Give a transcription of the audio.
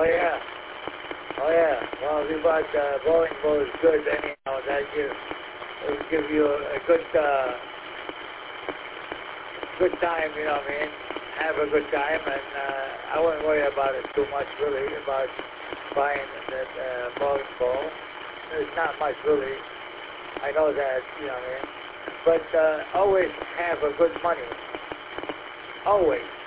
yeah. Oh yeah. Well, we bought bowling ball is good anyhow. It'll give you a good time. You know what I mean? Have a good time, and I wouldn't worry about it too much really about buying that bowling ball. There's not much really. I know that. You know what I mean? But always have a good money. Always.